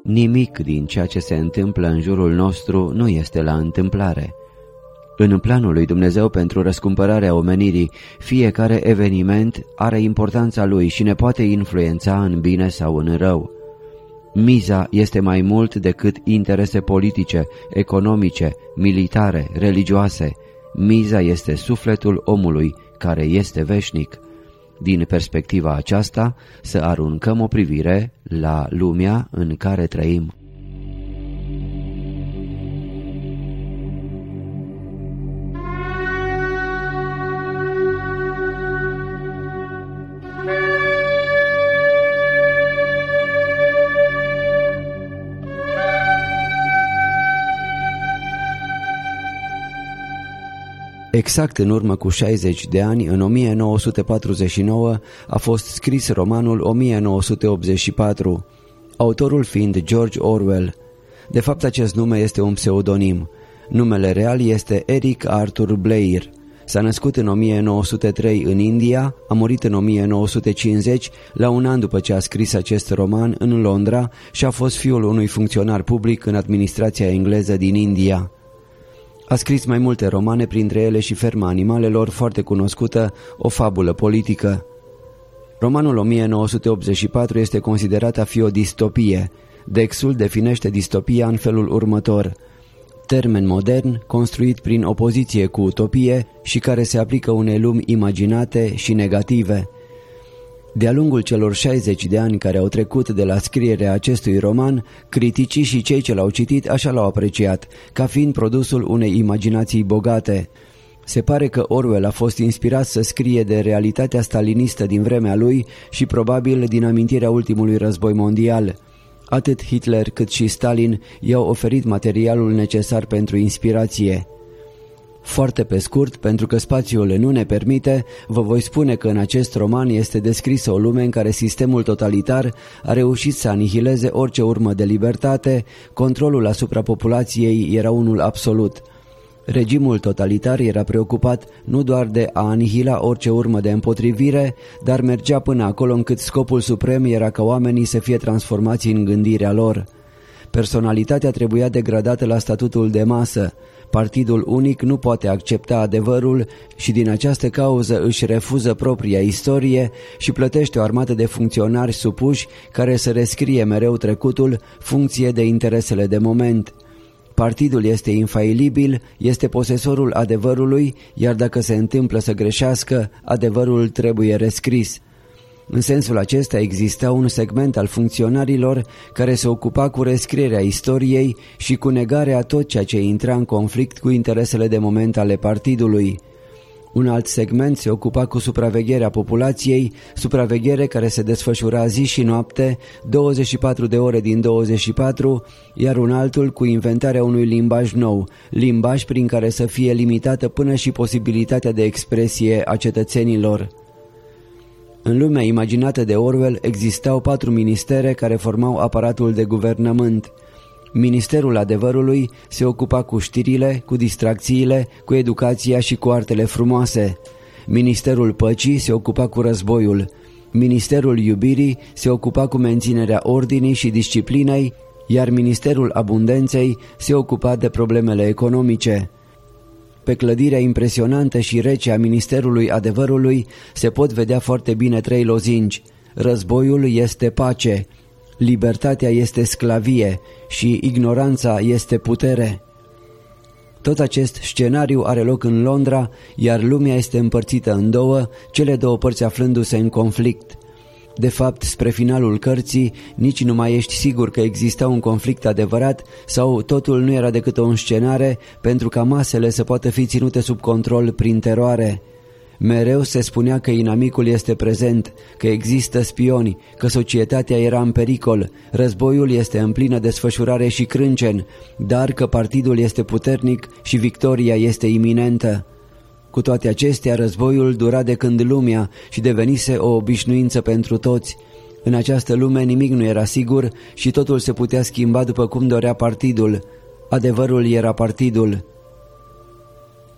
Nimic din ceea ce se întâmplă în jurul nostru nu este la întâmplare. În planul lui Dumnezeu pentru răscumpărarea omenirii, fiecare eveniment are importanța lui și ne poate influența în bine sau în rău. Miza este mai mult decât interese politice, economice, militare, religioase. Miza este sufletul omului, care este veșnic. Din perspectiva aceasta, să aruncăm o privire la lumea în care trăim. Exact în urmă cu 60 de ani, în 1949, a fost scris romanul 1984, autorul fiind George Orwell. De fapt, acest nume este un pseudonim. Numele real este Eric Arthur Blair. S-a născut în 1903 în India, a murit în 1950, la un an după ce a scris acest roman, în Londra, și a fost fiul unui funcționar public în administrația engleză din India. A scris mai multe romane, printre ele și Ferma animalelor, foarte cunoscută, o fabulă politică. Romanul 1984 este considerat a fi o distopie. Dexul definește distopia în felul următor: termen modern, construit prin opoziție cu utopie și care se aplică unei lumi imaginate și negative. De-a lungul celor 60 de ani care au trecut de la scrierea acestui roman, criticii și cei ce l-au citit așa l-au apreciat, ca fiind produsul unei imaginații bogate. Se pare că Orwell a fost inspirat să scrie de realitatea stalinistă din vremea lui și probabil din amintirea ultimului război mondial. Atât Hitler cât și Stalin i-au oferit materialul necesar pentru inspirație. Foarte pe scurt, pentru că spațiul nu ne permite, vă voi spune că în acest roman este descrisă o lume în care sistemul totalitar a reușit să anihileze orice urmă de libertate, controlul asupra populației era unul absolut. Regimul totalitar era preocupat nu doar de a anihila orice urmă de împotrivire, dar mergea până acolo încât scopul suprem era ca oamenii să fie transformați în gândirea lor. Personalitatea trebuia degradată la statutul de masă. Partidul unic nu poate accepta adevărul și din această cauză își refuză propria istorie și plătește o armată de funcționari supuși care să rescrie mereu trecutul, funcție de interesele de moment. Partidul este infailibil, este posesorul adevărului, iar dacă se întâmplă să greșească, adevărul trebuie rescris. În sensul acesta exista un segment al funcționarilor care se ocupa cu rescrierea istoriei și cu negarea a tot ceea ce intra în conflict cu interesele de moment ale partidului. Un alt segment se ocupa cu supravegherea populației, supraveghere care se desfășura zi și noapte, 24 de ore din 24, iar un altul cu inventarea unui limbaj nou, limbaj prin care să fie limitată până și posibilitatea de expresie a cetățenilor. În lumea imaginată de Orwell existau 4 ministere care formau aparatul de guvernământ. Ministerul adevărului se ocupa cu știrile, cu distracțiile, cu educația și cu artele frumoase. Ministerul păcii se ocupa cu războiul. Ministerul iubirii se ocupa cu menținerea ordinii și disciplinei, iar Ministerul abundenței se ocupa de problemele economice. Pe clădirea impresionantă și rece a Ministerului Adevărului se pot vedea foarte bine 3 lozinci. Războiul este pace, libertatea este sclavie și ignoranța este putere. Tot acest scenariu are loc în Londra, iar lumea este împărțită în două, cele două părți aflându-se în conflict. De fapt, spre finalul cărții, nici nu mai ești sigur că exista un conflict adevărat sau totul nu era decât o înscenare pentru ca masele să poată fi ținute sub control prin teroare. Mereu se spunea că inamicul este prezent, că există spioni, că societatea era în pericol, războiul este în plină desfășurare și crâncen, dar că partidul este puternic și victoria este iminentă. Cu toate acestea, războiul dura de când lumea și devenise o obișnuință pentru toți. În această lume nimic nu era sigur și totul se putea schimba după cum dorea partidul. Adevărul era partidul.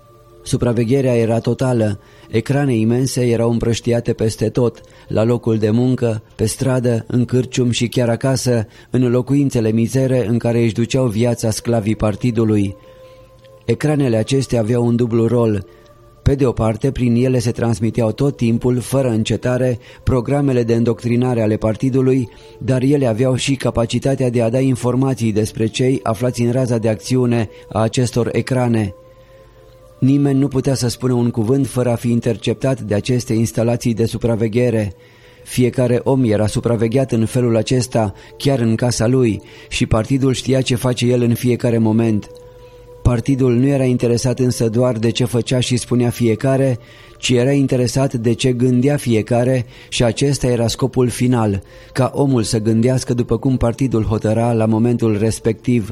Supravegherea era totală, ecrane imense erau împrăștiate peste tot, la locul de muncă, pe stradă, în cârcium și chiar acasă, în locuințele mizere în care își duceau viața sclavii partidului. Ecranele acestea aveau un dublu rol. Pe de o parte, prin ele se transmiteau tot timpul, fără încetare, programele de îndoctrinare ale partidului, dar ele aveau și capacitatea de a da informații despre cei aflați în raza de acțiune a acestor ecrane. Nimeni nu putea să spună un cuvânt fără a fi interceptat de aceste instalații de supraveghere. Fiecare om era supravegheat în felul acesta, chiar în casa lui, și partidul știa ce face el în fiecare moment. Partidul nu era interesat însă doar de ce făcea și spunea fiecare, ci era interesat de ce gândea fiecare și acesta era scopul final, ca omul să gândească după cum partidul hotăra la momentul respectiv.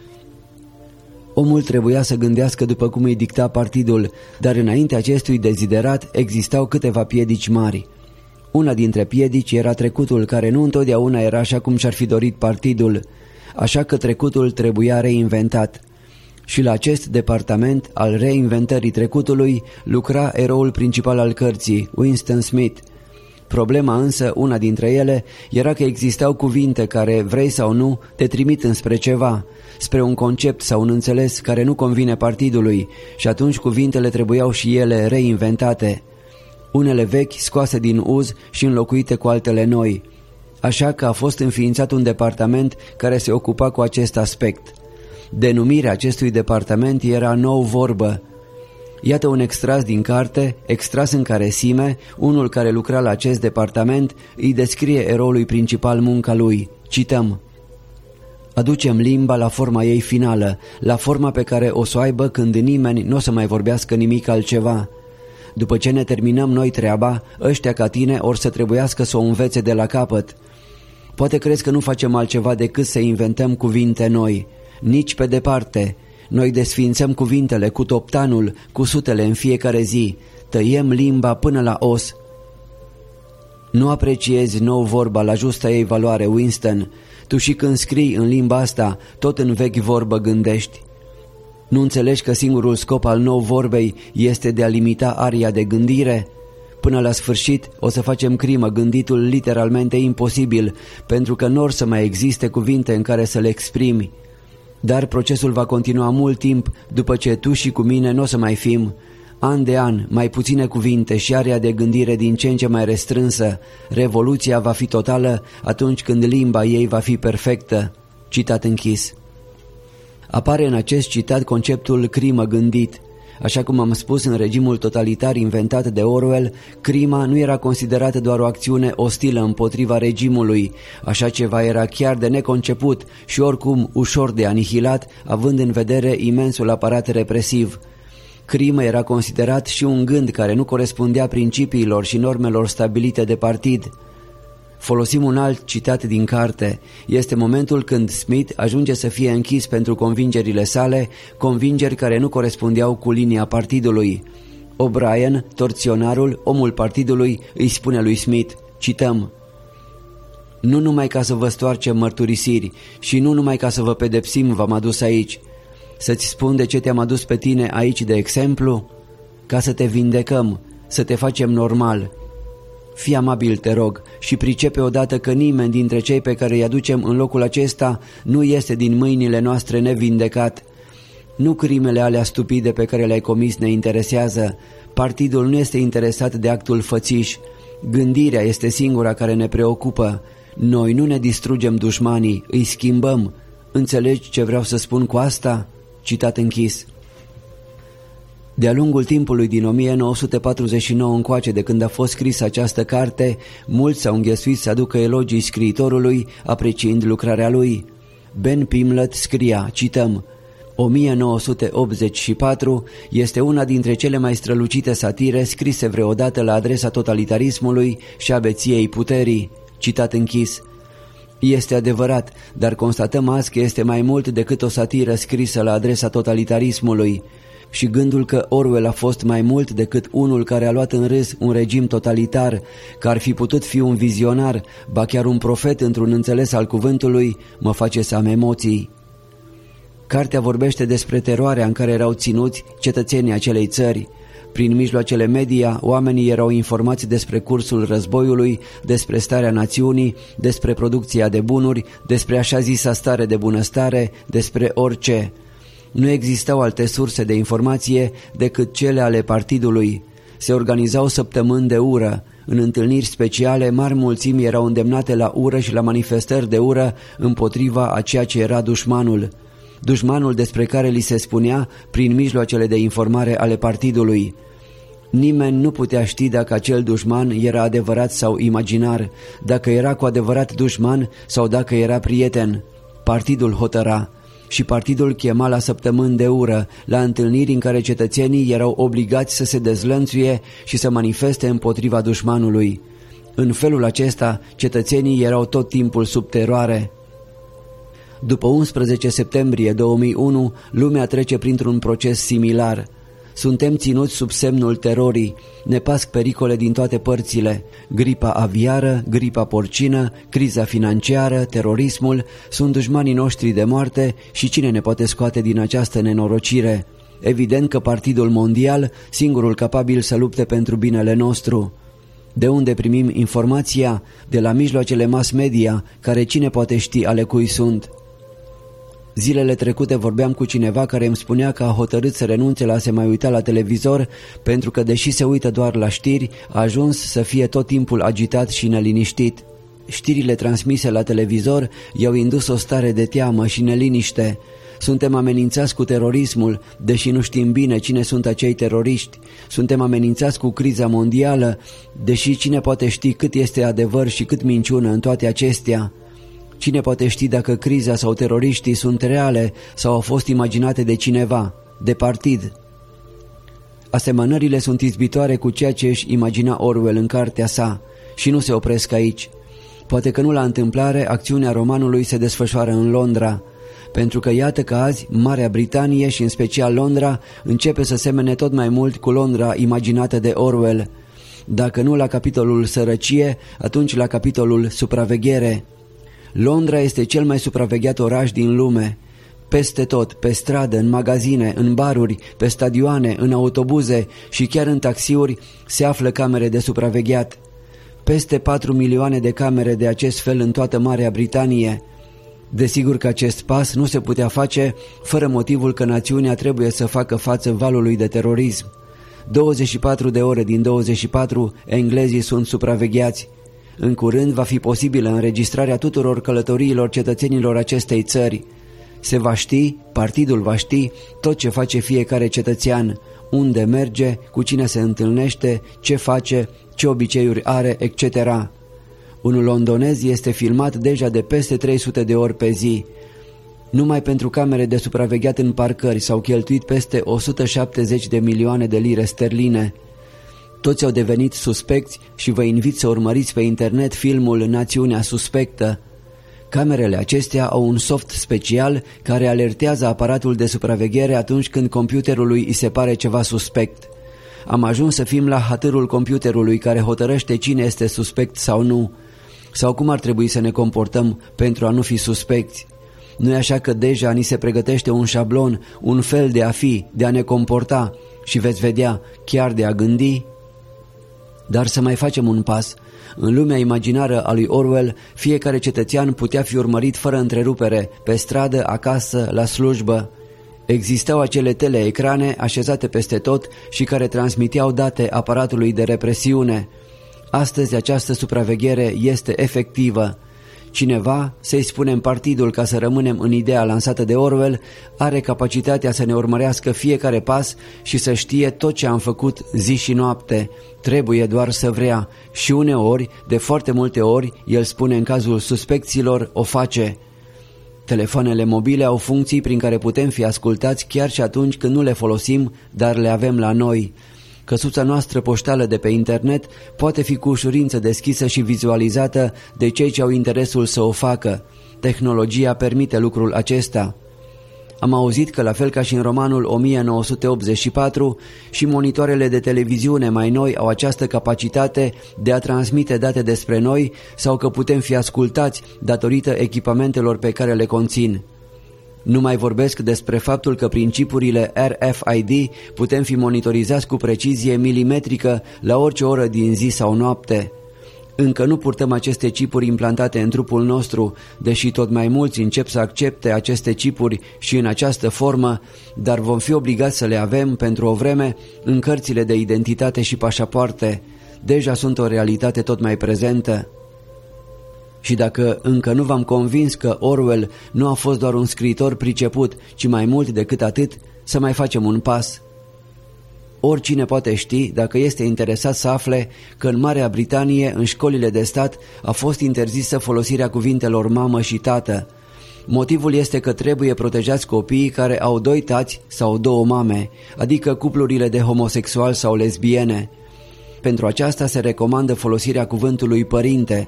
Omul trebuia să gândească după cum îi dicta partidul, dar înainte acestui deziderat existau câteva piedici mari. Una dintre piedici era trecutul, care nu întotdeauna era așa cum și-ar fi dorit partidul, așa că trecutul trebuia reinventat. Și la acest departament al reinventării trecutului lucra eroul principal al cărții, Winston Smith. Problema însă, una dintre ele, era că existau cuvinte care, vrei sau nu, te trimit înspre ceva, spre un concept sau un înțeles care nu convine partidului, și atunci cuvintele trebuiau și ele reinventate. Unele vechi scoase din uz și înlocuite cu altele noi. Așa că a fost înființat un departament care se ocupa cu acest aspect. Denumirea acestui departament era Nou Vorbă. Iată un extras din carte, extras în care Sime, unul care lucra la acest departament, îi descrie eroului principal munca lui. Cităm: aducem limba la forma ei finală, la forma pe care o să o aibă când nimeni nu o să mai vorbească nimic altceva. După ce ne terminăm noi treaba, ăștia ca tine or să trebuiască să o învețe de la capăt. Poate crezi că nu facem altceva decât să inventăm cuvinte noi. Nici pe departe. Noi desfințăm cuvintele cu toptanul, cu sutele în fiecare zi. Tăiem limba până la os. Nu apreciezi Nou Vorba la justa ei valoare, Winston. Tu și când scrii în limba asta, tot în vechi vorbă gândești. Nu înțelegi că singurul scop al Nou Vorbei este de a limita aria de gândire? Până la sfârșit o să facem crimă, gânditul literalmente imposibil, pentru că nu or să mai existe cuvinte în care să le exprimi. Dar procesul va continua mult timp după ce tu și cu mine nu o să mai fim. An de an, mai puține cuvinte și area de gândire din ce în ce mai restrânsă. Revoluția va fi totală atunci când limba ei va fi perfectă. Citat închis. Apare în acest citat conceptul crimă gândit. Așa cum am spus, în regimul totalitar inventat de Orwell, crima nu era considerată doar o acțiune ostilă împotriva regimului. Așa ceva era chiar de neconceput și oricum ușor de anihilat, având în vedere imensul aparat represiv. Crimă era considerat și un gând care nu corespundea principiilor și normelor stabilite de partid. Folosim un alt citat din carte. Este momentul când Smith ajunge să fie închis pentru convingerile sale, convingeri care nu corespundeau cu linia partidului. O'Brien, torționarul, omul partidului, îi spune lui Smith, cităm: nu numai ca să vă stoarcem mărturisiri și nu numai ca să vă pedepsim v-am adus aici. Să-ți spun de ce te-am adus pe tine aici de exemplu? Ca să te vindecăm, să te facem normal. Fii amabil, te rog, și pricepe odată că nimeni dintre cei pe care îi aducem în locul acesta nu este din mâinile noastre nevindecat. Nu crimele alea stupide pe care le-ai comis ne interesează. Partidul nu este interesat de actul fățiș. Gândirea este singura care ne preocupă. Noi nu ne distrugem dușmanii, îi schimbăm. Înțelegi ce vreau să spun cu asta? Citat închis. De-a lungul timpului din 1949 încoace, de când a fost scrisă această carte, mulți s-au înghesuit să aducă elogii scriitorului, apreciind lucrarea lui. Ben Pimlett scria, cităm: 1984 este una dintre cele mai strălucite satire scrise vreodată la adresa totalitarismului și a beției puterii. Citat închis. Este adevărat, dar constatăm azi că este mai mult decât o satiră scrisă la adresa totalitarismului. Și gândul că Orwell a fost mai mult decât unul care a luat în râs un regim totalitar, că ar fi putut fi un vizionar, ba chiar un profet într-un înțeles al cuvântului, mă face să am emoții. Cartea vorbește despre teroarea în care erau ținuți cetățenii acelei țări. Prin mijloacele media, oamenii erau informați despre cursul războiului, despre starea națiunii, despre producția de bunuri, despre așa zisa stare de bunăstare, despre orice. Nu existau alte surse de informație decât cele ale partidului. Se organizau săptămâni de ură. În întâlniri speciale, mari mulțimi erau îndemnate la ură și la manifestări de ură împotriva a ceea ce era dușmanul. Dușmanul despre care li se spunea prin mijloacele de informare ale partidului. Nimeni nu putea ști dacă acel dușman era adevărat sau imaginar, dacă era cu adevărat dușman sau dacă era prieten. Partidul hotăra și partidul chema la săptămâni de ură, la întâlniri în care cetățenii erau obligați să se dezlănțuie și să manifeste împotriva dușmanului. În felul acesta, cetățenii erau tot timpul sub teroare. După 11 septembrie 2001, lumea trece printr-un proces similar. Suntem ținuți sub semnul terorii, ne pasc pericole din toate părțile. Gripa aviară, gripa porcină, criza financiară, terorismul sunt dușmanii noștri de moarte și cine ne poate scoate din această nenorocire? Evident că Partidul Mondial, singurul capabil să lupte pentru binele nostru. De unde primim informația? De la mijloacele mass media, care cine poate ști ale cui sunt? Zilele trecute vorbeam cu cineva care îmi spunea că a hotărât să renunțe la a se mai uita la televizor pentru că, deși se uită doar la știri, a ajuns să fie tot timpul agitat și neliniștit. Știrile transmise la televizor i-au indus o stare de teamă și neliniște. Suntem amenințați cu terorismul, deși nu știm bine cine sunt acei teroriști. Suntem amenințați cu criza mondială, deși cine poate ști cât este adevăr și cât minciună în toate acestea. Cine poate ști dacă criza sau teroriștii sunt reale sau au fost imaginate de cineva, de partid? Asemănările sunt izbitoare cu ceea ce își imagina Orwell în cartea sa și nu se opresc aici. Poate că nu la întâmplare, acțiunea romanului se desfășoară în Londra, pentru că iată că azi Marea Britanie și în special Londra începe să semene tot mai mult cu Londra imaginată de Orwell. Dacă nu la capitolul sărăcie, atunci la capitolul supraveghere. Londra este cel mai supravegheat oraș din lume. Peste tot, pe stradă, în magazine, în baruri, pe stadioane, în autobuze și chiar în taxiuri se află camere de supravegheat. Peste 4 milioane de camere de acest fel în toată Marea Britanie. Desigur că acest pas nu se putea face fără motivul că națiunea trebuie să facă față valului de terorism. 24 de ore din 24 englezii sunt supravegheați. În curând va fi posibilă înregistrarea tuturor călătoriilor cetățenilor acestei țări. Se va ști, partidul va ști tot ce face fiecare cetățean, unde merge, cu cine se întâlnește, ce face, ce obiceiuri are, etc. Un londonez este filmat deja de peste 300 de ori pe zi. Numai pentru camere de supravegheat în parcări s-au cheltuit peste 170 de milioane de lire sterline. Toți au devenit suspecți și vă invit să urmăriți pe internet filmul Națiunea Suspectă. Camerele acestea au un soft special care alertează aparatul de supraveghere atunci când computerului îi se pare ceva suspect. Am ajuns să fim la hatârul computerului care hotărăște cine este suspect sau nu, sau cum ar trebui să ne comportăm pentru a nu fi suspecți. Nu-i așa că deja ni se pregătește un șablon, un fel de a fi, de a ne comporta și veți vedea, chiar de a gândi? Dar să mai facem un pas. În lumea imaginară a lui Orwell, fiecare cetățean putea fi urmărit fără întrerupere, pe stradă, acasă, la slujbă. Existau acele teleecrane așezate peste tot și care transmiteau date aparatului de represiune. Astăzi această supraveghere este efectivă. Cineva, să-i spunem partidul ca să rămânem în ideea lansată de Orwell, are capacitatea să ne urmărească fiecare pas și să știe tot ce am făcut zi și noapte. Trebuie doar să vrea și uneori, de foarte multe ori, el spune în cazul suspecților, o face. Telefoanele mobile au funcții prin care putem fi ascultați chiar și atunci când nu le folosim, dar le avem la noi. Căsuța noastră poștală de pe internet poate fi cu ușurință deschisă și vizualizată de cei ce au interesul să o facă. Tehnologia permite lucrul acesta. Am auzit că, la fel ca și în romanul 1984, și monitoarele de televiziune mai noi au această capacitate de a transmite date despre noi sau că putem fi ascultați datorită echipamentelor pe care le conțin. Nu mai vorbesc despre faptul că prin chipurile RFID putem fi monitorizați cu precizie milimetrică la orice oră din zi sau noapte. Încă nu purtăm aceste chipuri implantate în trupul nostru, deși tot mai mulți încep să accepte aceste chipuri și în această formă, dar vom fi obligați să le avem pentru o vreme în cărțile de identitate și pașapoarte. Deja sunt o realitate tot mai prezentă. Și dacă încă nu v-am convins că Orwell nu a fost doar un scriitor priceput, ci mai mult decât atât, să mai facem un pas. Oricine poate ști, dacă este interesat, să afle că în Marea Britanie, în școlile de stat, a fost interzisă folosirea cuvintelor mamă și tată. Motivul este că trebuie protejați copiii care au 2 tați sau 2 mame, adică cuplurile de homosexuali sau lesbiene. Pentru aceasta se recomandă folosirea cuvântului părinte.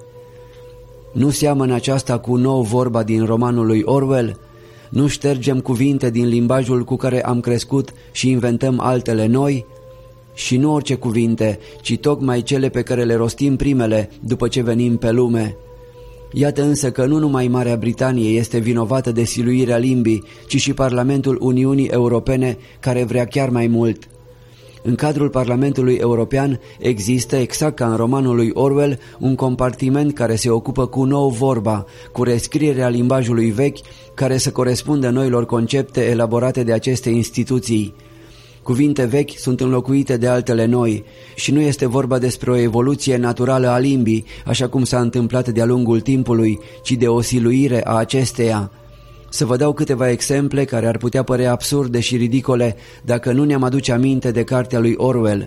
Nu seamănă aceasta cu nou vorba din romanul lui Orwell? Nu ștergem cuvinte din limbajul cu care am crescut și inventăm altele noi? Și nu orice cuvinte, ci tocmai cele pe care le rostim primele după ce venim pe lume. Iată însă că nu numai Marea Britanie este vinovată de siluirea limbii, ci și Parlamentul Uniunii Europene, care vrea chiar mai mult. În cadrul Parlamentului European există, exact ca în romanul lui Orwell, un compartiment care se ocupă cu nou vorba, cu rescrierea limbajului vechi, care să corespundă noilor concepte elaborate de aceste instituții. Cuvinte vechi sunt înlocuite de altele noi și nu este vorba despre o evoluție naturală a limbii, așa cum s-a întâmplat de-a lungul timpului, ci de o siluire a acesteia. Să vă dau câteva exemple care ar putea părea absurde și ridicole dacă nu ne-am aduce aminte de cartea lui Orwell.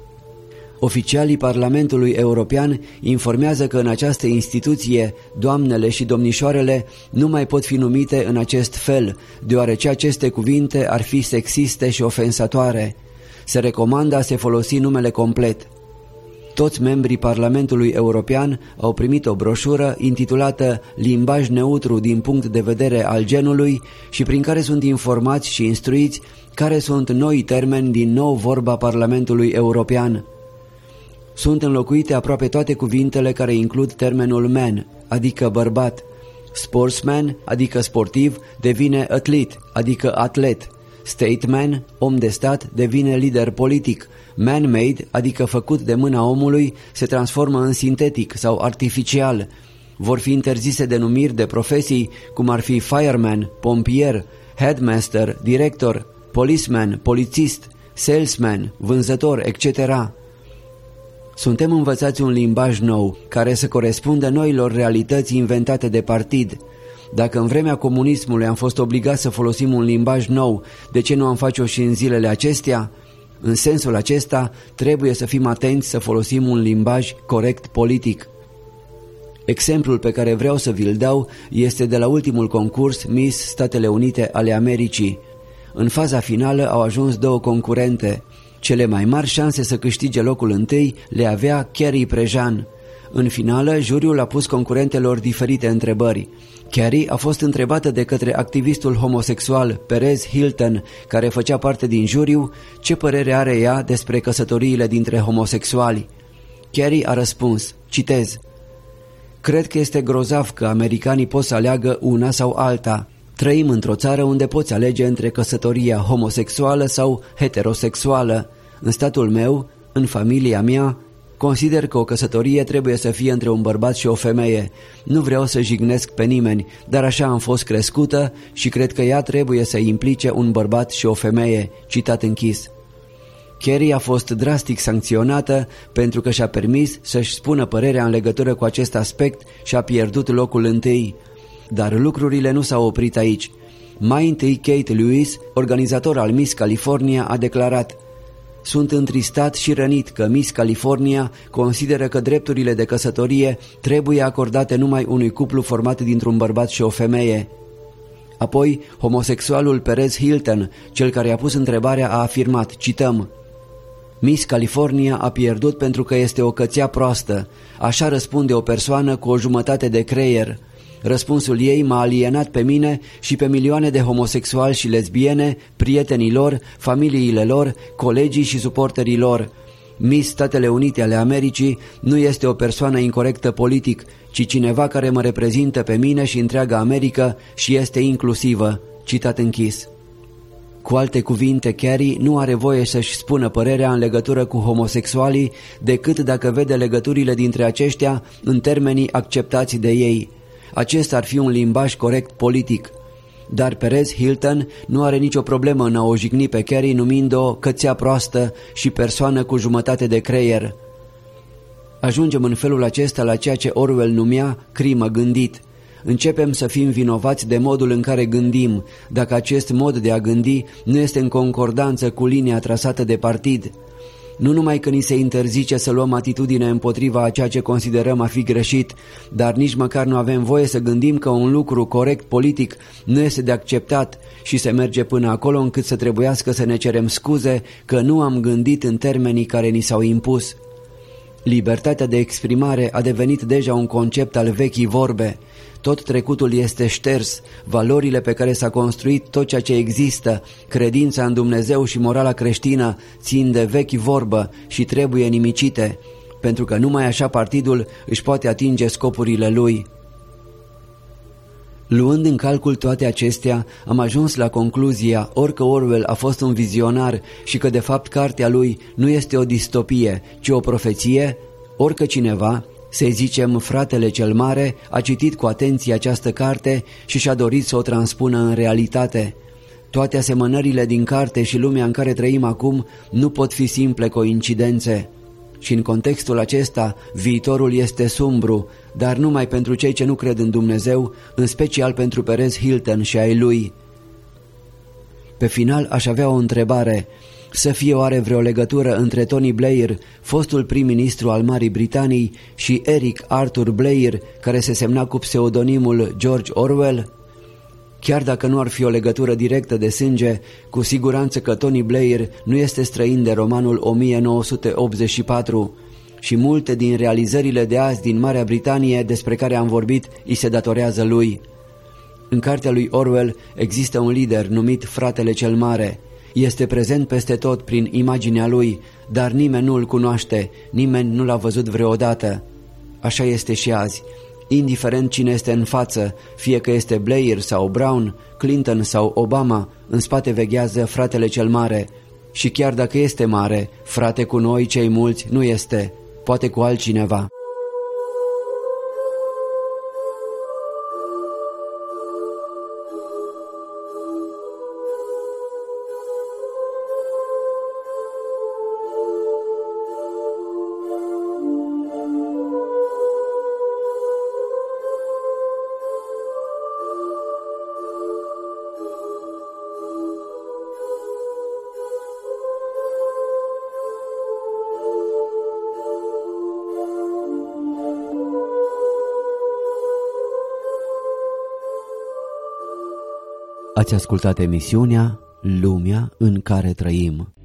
Oficialii Parlamentului European informează că în această instituție doamnele și domnișoarele nu mai pot fi numite în acest fel, deoarece aceste cuvinte ar fi sexiste și ofensatoare. Se recomandă a se folosi numele complet. Toți membrii Parlamentului European au primit o broșură intitulată Limbaj neutru din punct de vedere al genului și prin care sunt informați și instruiți care sunt noi termeni din nou vorba Parlamentului European. Sunt înlocuite aproape toate cuvintele care includ termenul man, adică bărbat. Sportsman, adică sportiv, devine athlete, adică atlet. Statesman, om de stat, devine lider politic. Man-made, adică făcut de mâna omului, se transformă în sintetic sau artificial. Vor fi interzise denumiri de profesii, cum ar fi fireman, pompier, headmaster, director, policeman, polițist, salesman, vânzător, etc. Suntem învățați un limbaj nou, care să corespundă noilor realități inventate de partid. Dacă în vremea comunismului am fost obligați să folosim un limbaj nou, de ce nu am face-o și în zilele acestea? În sensul acesta, trebuie să fim atenți să folosim un limbaj corect politic. Exemplul pe care vreau să vi-l dau este de la ultimul concurs Miss Statele Unite ale Americii. În faza finală au ajuns 2 concurente. Cele mai mari șanse să câștige locul întâi le avea Carrie Prejean. În finală, juriul a pus concurentelor diferite întrebări. Carrie a fost întrebată de către activistul homosexual Perez Hilton, care făcea parte din juriu, ce părere are ea despre căsătoriile dintre homosexuali. Carrie a răspuns, citez: "Cred că este grozav că americanii pot să aleagă una sau alta. Trăim într-o țară unde poți alege între căsătoria homosexuală sau heterosexuală. În statul meu, în familia mea, consider că o căsătorie trebuie să fie între un bărbat și o femeie. Nu vreau să jignesc pe nimeni, dar așa am fost crescută și cred că ea trebuie să implice un bărbat și o femeie." Citat închis. Carrie a fost drastic sancționată pentru că și-a permis să-și spună părerea în legătură cu acest aspect și a pierdut locul întâi. Dar lucrurile nu s-au oprit aici. Mai întâi Kate Lewis, organizator al Miss California, a declarat: "Sunt întristat și rănit că Miss California consideră că drepturile de căsătorie trebuie acordate numai unui cuplu format dintr-un bărbat și o femeie." Apoi, homosexualul Perez Hilton, cel care a pus întrebarea, a afirmat, cităm: "Miss California a pierdut pentru că este o cățea proastă. Așa răspunde o persoană cu o jumătate de creier. Răspunsul ei m-a alienat pe mine și pe milioane de homosexuali și lesbiene, prietenii lor, familiile lor, colegii și suporterii lor. Miss Statele Unite ale Americii nu este o persoană incorectă politic, ci cineva care mă reprezintă pe mine și întreaga America și este inclusivă." Citat închis. Cu alte cuvinte, Carey nu are voie să-și spună părerea în legătură cu homosexualii decât dacă vede legăturile dintre aceștia în termenii acceptați de ei. Acesta ar fi un limbaj corect politic. Dar Perez Hilton nu are nicio problemă în a o jigni pe Carey numind-o cățea proastă și persoană cu jumătate de creier. Ajungem în felul acesta la ceea ce Orwell numea crimă gândit. Începem să fim vinovați de modul în care gândim, dacă acest mod de a gândi nu este în concordanță cu linia trasată de partid. Nu numai că ni se interzice să luăm atitudine împotriva a ceea ce considerăm a fi greșit, dar nici măcar nu avem voie să gândim că un lucru corect politic nu este de acceptat și se merge până acolo încât să trebuiască să ne cerem scuze că nu am gândit în termenii care ni s-au impus. Libertatea de exprimare a devenit deja un concept al vechii vorbe. Tot trecutul este șters, valorile pe care s-a construit tot ceea ce există, credința în Dumnezeu și morala creștină țin de vechi vorbă și trebuie nimicite, pentru că numai așa partidul își poate atinge scopurile lui. Luând în calcul toate acestea, am ajuns la concluzia ori că Orwell a fost un vizionar și că de fapt cartea lui nu este o distopie, ci o profeție, ori că cineva, să zicem fratele cel mare, a citit cu atenție această carte și și-a dorit să o transpună în realitate. Toate asemănările din carte și lumea în care trăim acum nu pot fi simple coincidențe. Și în contextul acesta, viitorul este sumbru, dar numai pentru cei ce nu cred în Dumnezeu, în special pentru Perez Hilton și ai lui. Pe final aș avea o întrebare. Să fie oare vreo legătură între Tony Blair, fostul prim-ministru al Marii Britanii, și Eric Arthur Blair, care se semna cu pseudonimul George Orwell? Chiar dacă nu ar fi o legătură directă de sânge, cu siguranță că Tony Blair nu este străin de romanul 1984 și multe din realizările de azi din Marea Britanie despre care am vorbit îi se datorează lui. În cartea lui Orwell există un lider numit Fratele cel Mare. Este prezent peste tot prin imaginea lui, dar nimeni nu îl cunoaște, nimeni nu l-a văzut vreodată. Așa este și azi. Indiferent cine este în față, fie că este Blair sau Brown, Clinton sau Obama, în spate veghează Fratele cel Mare. Și chiar dacă este mare, frate cu noi cei mulți nu este, poate cu altcineva. Ați ascultat emisiunea Lumea în care trăim.